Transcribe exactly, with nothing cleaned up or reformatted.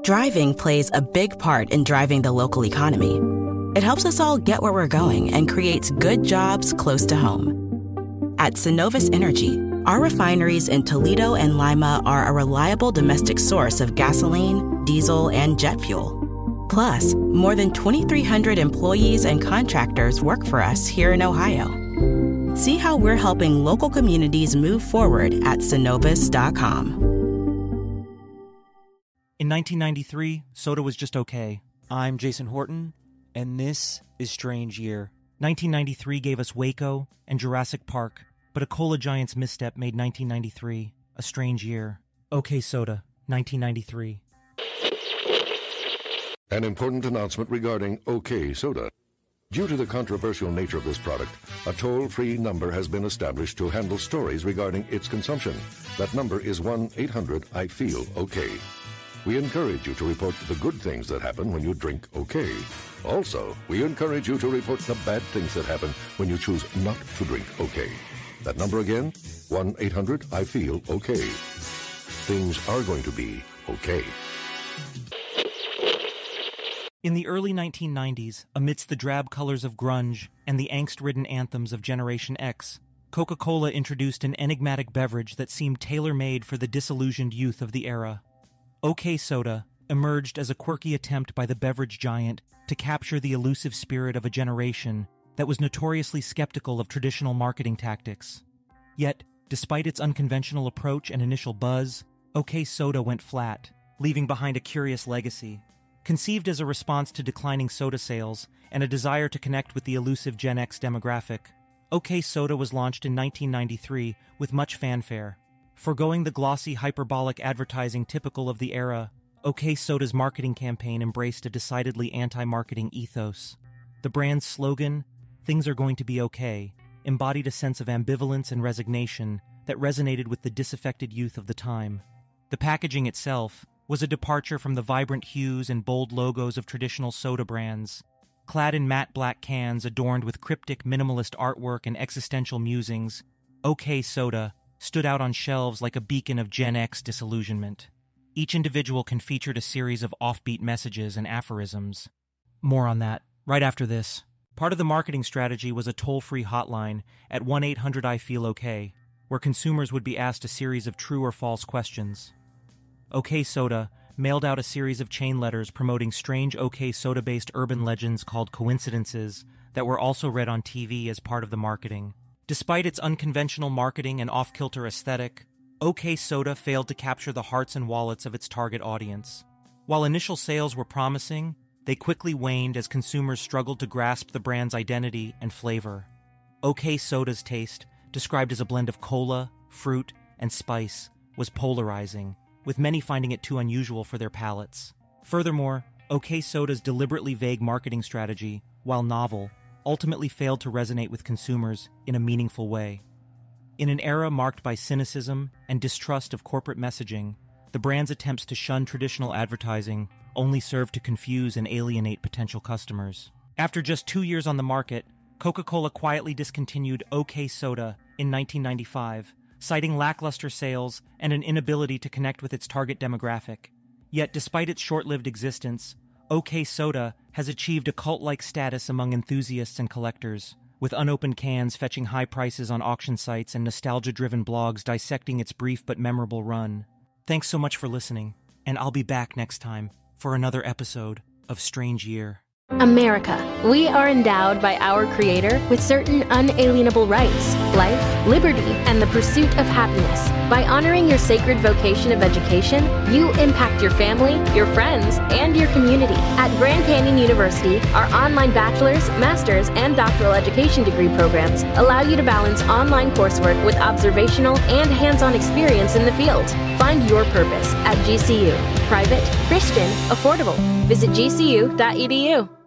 Driving plays a big part in driving the local economy. It helps us all get where we're going and creates good jobs close to home. At Synovus Energy, our refineries in Toledo and Lima are a reliable domestic source of gasoline, diesel, and jet fuel. Plus, more than twenty-three hundred employees and contractors work for us here in Ohio. See how we're helping local communities move forward at Synovus dot com. In nineteen ninety-three, soda was just okay. I'm Jason Horton, and this is Strange Year. nineteen ninety-three gave us Waco and Jurassic Park, but a Cola Giants misstep made nineteen ninety-three a strange year. OK Soda, nineteen ninety-three. An important announcement regarding OK Soda. Due to the controversial nature of this product, a toll-free number has been established to handle stories regarding its consumption. That number is one eight hundred I feel OK. We encourage you to report the good things that happen when you drink OK. Also, we encourage you to report the bad things that happen when you choose not to drink OK. That number again, one eight hundred I feel OK. Things are going to be okay. In the early nineteen nineties, amidst the drab colors of grunge and the angst-ridden anthems of Generation X, Coca-Cola introduced an enigmatic beverage that seemed tailor-made for the disillusioned youth of the era. OK Soda emerged as a quirky attempt by the beverage giant to capture the elusive spirit of a generation that was notoriously skeptical of traditional marketing tactics. Yet, despite its unconventional approach and initial buzz, OK Soda went flat, leaving behind a curious legacy. Conceived as a response to declining soda sales and a desire to connect with the elusive Gen X demographic, OK Soda was launched in nineteen ninety-three with much fanfare. Forgoing the glossy, hyperbolic advertising typical of the era, OK Soda's marketing campaign embraced a decidedly anti-marketing ethos. The brand's slogan, "Things are going to be okay," embodied a sense of ambivalence and resignation that resonated with the disaffected youth of the time. The packaging itself was a departure from the vibrant hues and bold logos of traditional soda brands. Clad in matte black cans adorned with cryptic minimalist artwork and existential musings, OK Soda stood out on shelves like a beacon of Gen X disillusionment. Each individual can feature a series of offbeat messages and aphorisms. More on that right after this. Part of the marketing strategy was a toll-free hotline at one eight hundred I feel OK, where consumers would be asked a series of true or false questions. OK Soda mailed out a series of chain letters promoting strange OK Soda-based urban legends called coincidences that were also read on T V as part of the marketing. Despite its unconventional marketing and off-kilter aesthetic, OK Soda failed to capture the hearts and wallets of its target audience. While initial sales were promising, they quickly waned as consumers struggled to grasp the brand's identity and flavor. OK Soda's taste, described as a blend of cola, fruit, and spice, was polarizing, with many finding it too unusual for their palates. Furthermore, OK Soda's deliberately vague marketing strategy, while novel, ultimately failed to resonate with consumers in a meaningful way. In an era marked by cynicism and distrust of corporate messaging, the brand's attempts to shun traditional advertising only served to confuse and alienate potential customers. After just two years on the market, Coca-Cola quietly discontinued OK Soda in nineteen ninety-five, citing lackluster sales and an inability to connect with its target demographic. Yet despite its short-lived existence, OK Soda has achieved a cult-like status among enthusiasts and collectors, with unopened cans fetching high prices on auction sites and nostalgia-driven blogs dissecting its brief but memorable run. Thanks so much for listening, and I'll be back next time for another episode of Strange Year. America. We are endowed by our Creator with certain unalienable rights, life, liberty, and the pursuit of happiness. By honoring your sacred vocation of education, you impact your family, your friends, and your community. At Grand Canyon University, our online bachelor's, master's, and doctoral education degree programs allow you to balance online coursework with observational and hands-on experience in the field. Find your purpose at G C U. Private, Christian, affordable. Visit G C U dot E D U.